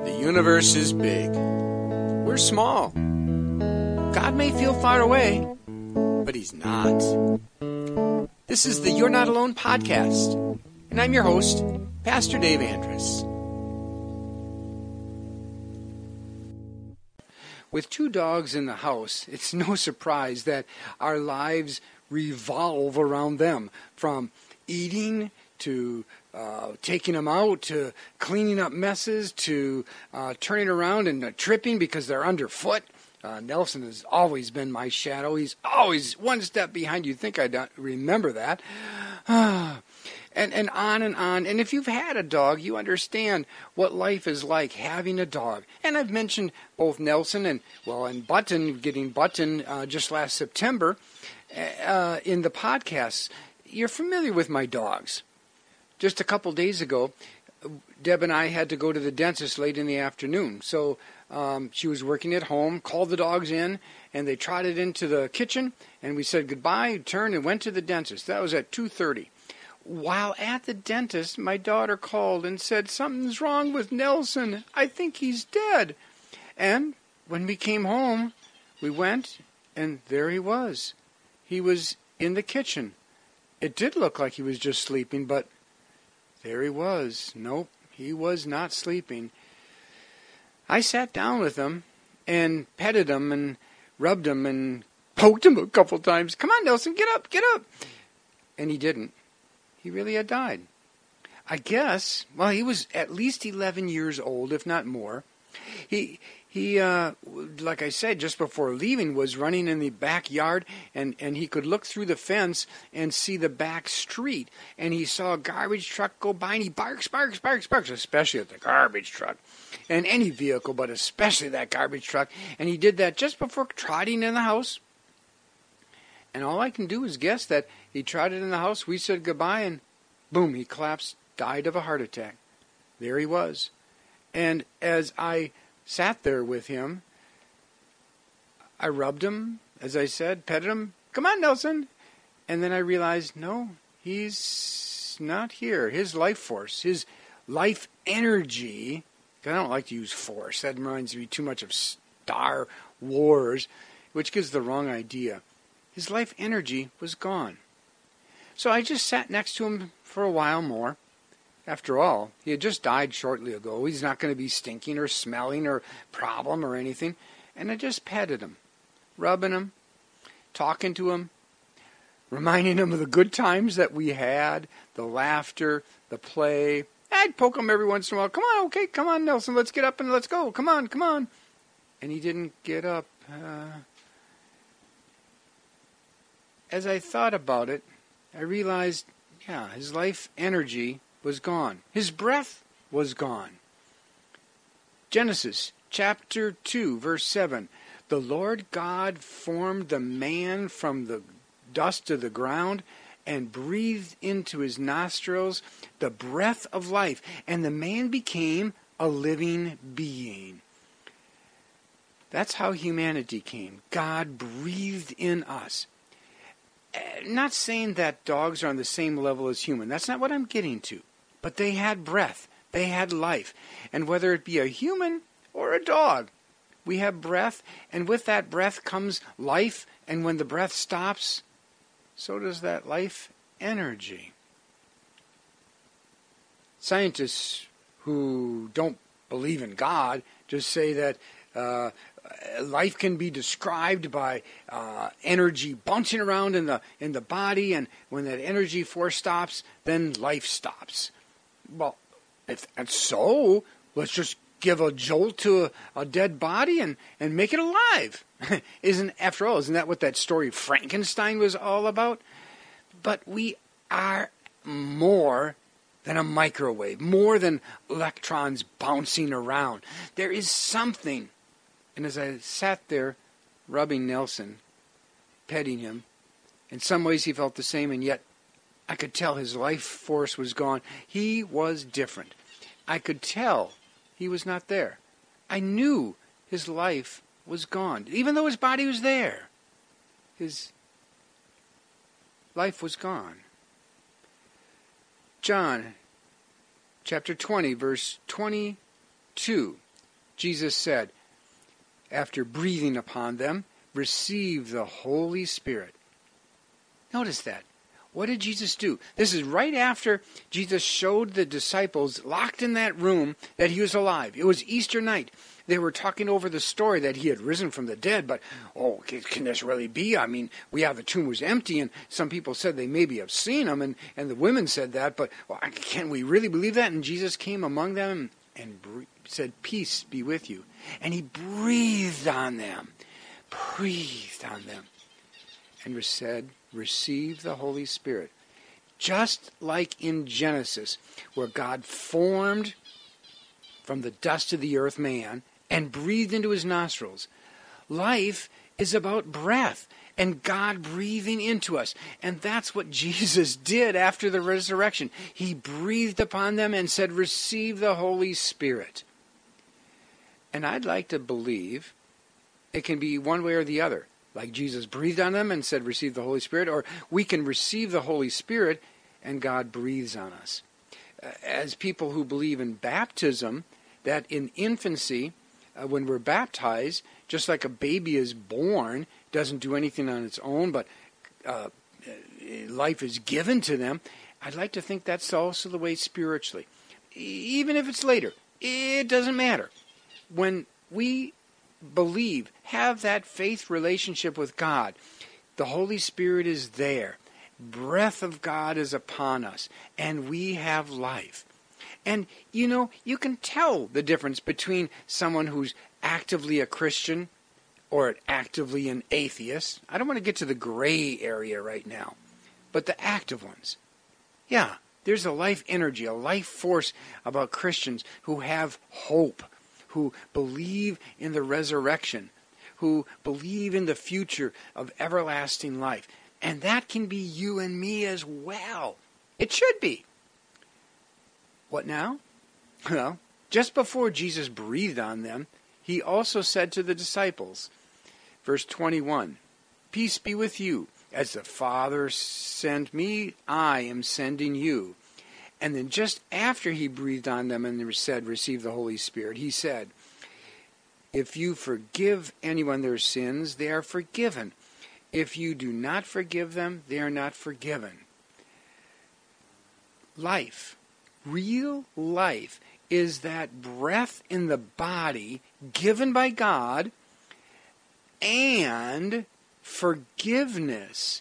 The universe is big. We're small. God may feel far away, but He's not. This is the You're Not Alone podcast, and I'm your host, Pastor Dave Andrus. With two dogs in the house, it's no surprise that our lives revolve around them, from eating to taking them out, to cleaning up messes, to turning around and tripping because they're underfoot. Nelson has always been my shadow. He's always one step behind. You'd think I'd remember that. And on and on. And if you've had a dog, you understand what life is like having a dog. And I've mentioned both Nelson and Button, getting Button just last September in the podcasts. You're familiar with my dogs. Just a couple days ago, Deb and I had to go to the dentist late in the afternoon. So she was working at home, called the dogs in, and they trotted into the kitchen, and we said goodbye, turned, and went to the dentist. That was at 2:30. While at the dentist, my daughter called and said, "Something's wrong with Nelson. I think he's dead." And when we came home, we went, and there he was. He was in the kitchen. It did look like he was just sleeping, but there he was. Nope, he was not sleeping. I sat down with him and petted him and rubbed him and poked him a couple times. "Come on, Nelson, get up, get up." And he didn't. He really had died. I guess, he was at least 11 years old, if not more. He, like I said, just before leaving, was running in the backyard, and he could look through the fence and see the back street. And he saw a garbage truck go by, and he barks, especially at the garbage truck. And any vehicle, but especially that garbage truck. And he did that just before trotting in the house. And all I can do is guess that he trotted in the house, we said goodbye, and boom, he collapsed, died of a heart attack. There he was. And as I sat there with him, I rubbed him, as I said, petted him. "Come on, Nelson." And then I realized, no, he's not here. His life force, his life energy, I don't like to use force. That reminds me too much of Star Wars, which gives the wrong idea. His life energy was gone. So I just sat next to him for a while more. After all, he had just died shortly ago. He's not going to be stinking or smelling or problem or anything. And I just petted him, rubbing him, talking to him, reminding him of the good times that we had, the laughter, the play. I'd poke him every once in a while. "Come on, okay, come on, Nelson, let's get up and let's go. Come on, come on." And he didn't get up. As I thought about it, I realized, his life energy was gone. His breath was gone. Genesis chapter 2, verse 7. "The Lord God formed the man from the dust of the ground and breathed into his nostrils the breath of life, and the man became a living being." That's how humanity came. God breathed in us. Not saying that dogs are on the same level as human. That's not what I'm getting to. But they had breath. They had life. And whether it be a human or a dog, we have breath. And with that breath comes life. And when the breath stops, so does that life energy. Scientists who don't believe in God just say that life can be described by energy bouncing around in the body, and when that energy force stops, then life stops. Well, if that's so, let's just give a jolt to a dead body and make it alive. Isn't that what that story Frankenstein was all about? But we are more than a microwave, more than electrons bouncing around. There is something. And as I sat there rubbing Nelson, petting him, in some ways he felt the same, and yet I could tell his life force was gone. He was different. I could tell he was not there. I knew his life was gone. Even though his body was there, his life was gone. John chapter 20, verse 22. Jesus said, after breathing upon them, receive the Holy Spirit. Notice that. What did Jesus do? This is right after Jesus showed the disciples locked in that room that he was alive. It was Easter night. They were talking over the story that he had risen from the dead, but, can this really be? I mean, the tomb was empty, and some people said they maybe have seen him, and the women said that, but can we really believe that? And Jesus came among them and said, peace be with you. And he breathed on them, and said, receive the Holy Spirit. Just like in Genesis, where God formed from the dust of the earth man and breathed into his nostrils. Life is about breath and God breathing into us. And that's what Jesus did after the resurrection. He breathed upon them and said, receive the Holy Spirit. And I'd like to believe it can be one way or the other. Like Jesus breathed on them and said, receive the Holy Spirit. Or we can receive the Holy Spirit and God breathes on us. As people who believe in baptism, that in infancy, when we're baptized, just like a baby is born, doesn't do anything on its own, but life is given to them, I'd like to think that's also the way spiritually. Even if it's later, it doesn't matter. When we believe, have that faith relationship with God, the Holy Spirit is there. Breath of God is upon us, and we have life. And, you can tell the difference between someone who's actively a Christian or actively an atheist. I don't want to get to the gray area right now, but the active ones. Yeah, there's a life energy, a life force about Christians who have hope, who believe in the resurrection, who believe in the future of everlasting life. And that can be you and me as well. It should be. What now? Well, just before Jesus breathed on them, he also said to the disciples, verse 21, peace be with you. As the Father sent me, I am sending you. And then just after he breathed on them and said, receive the Holy Spirit, he said, if you forgive anyone their sins, they are forgiven. If you do not forgive them, they are not forgiven. Life, real life, is that breath in the body given by God and forgiveness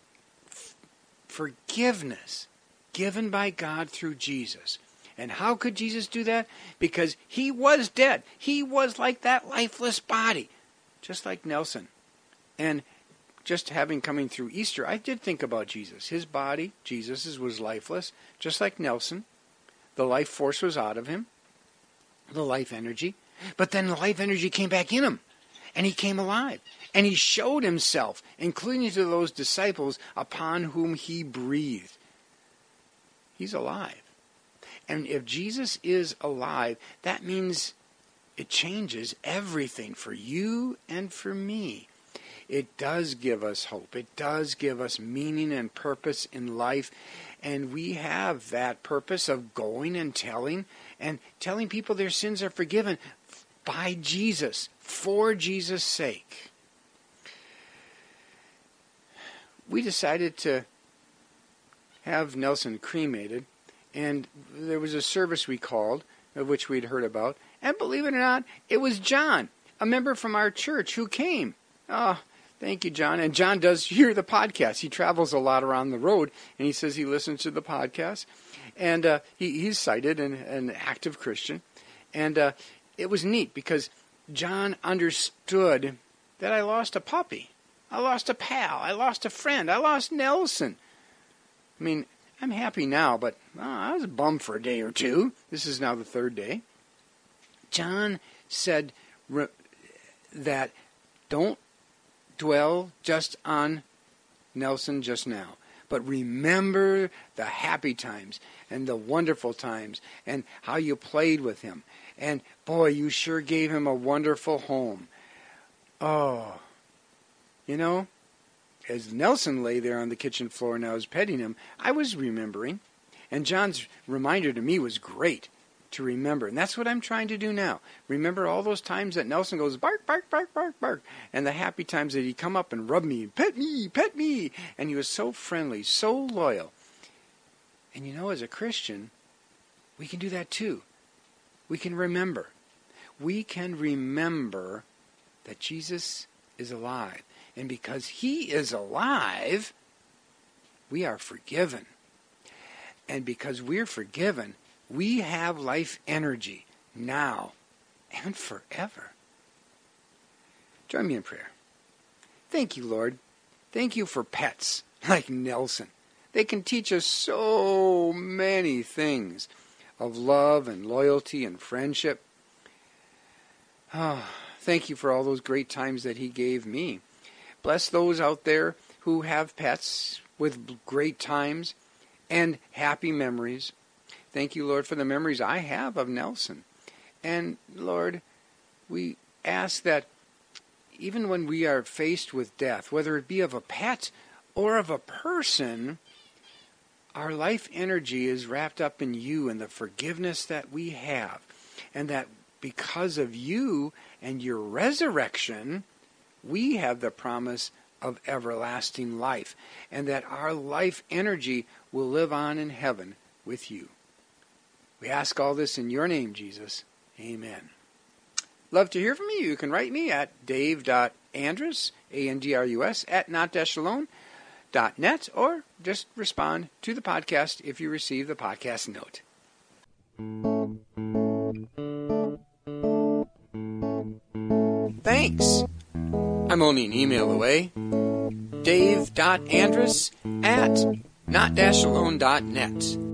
given by God through Jesus. And how could Jesus do that? Because he was dead. He was like that lifeless body, just like Nelson. And just coming through Easter, I did think about Jesus. His body, Jesus' was lifeless, just like Nelson. The life force was out of him, the life energy. But then the life energy came back in him, and he came alive. And he showed himself, including to those disciples upon whom he breathed. He's alive. And if Jesus is alive, that means it changes everything for you and for me. It does give us hope. It does give us meaning and purpose in life. And we have that purpose of going and telling people their sins are forgiven by Jesus, for Jesus' sake. We decided to have Nelson cremated, and there was a service we called, of which we'd heard about, and believe it or not, it was John, a member from our church, who came. Oh, thank you, John. And John does hear the podcast. He travels a lot around the road, and he says he listens to the podcast. And he's sighted and an active Christian. And it was neat because John understood that I lost a puppy. I lost a pal. I lost a friend. I lost Nelson. I mean, I'm happy now, but I was bummed for a day or two. This is now the third day. John said that don't dwell just on Nelson just now, but remember the happy times and the wonderful times and how you played with him. And boy, you sure gave him a wonderful home. Oh, as Nelson lay there on the kitchen floor and I was petting him, I was remembering. And John's reminder to me was great. to remember. And that's what I'm trying to do now. Remember all those times that Nelson goes, bark, bark, bark, bark, bark. And the happy times that he'd come up and rub me, pet me, pet me. And he was so friendly, so loyal. And you know, as a Christian, we can do that too. We can remember. We can remember that Jesus is alive. And because he is alive, we are forgiven. And because we're forgiven, we have life energy now and forever. Join me in prayer. Thank you, Lord. Thank you for pets like Nelson. They can teach us so many things of love and loyalty and friendship. Oh, thank you for all those great times that he gave me. Bless those out there who have pets with great times and happy memories. Thank you, Lord, for the memories I have of Nelson. And, Lord, we ask that even when we are faced with death, whether it be of a pet or of a person, our life energy is wrapped up in you and the forgiveness that we have. And that because of you and your resurrection, we have the promise of everlasting life. And that our life energy will live on in heaven with you. We ask all this in your name, Jesus. Amen. Love to hear from you. You can write me at dave.andrus, A-N-D-R-U-S, at not-alone.net, or just respond to the podcast if you receive the podcast note. Thanks. I'm only an email away. dave.andrus at not-alone.net.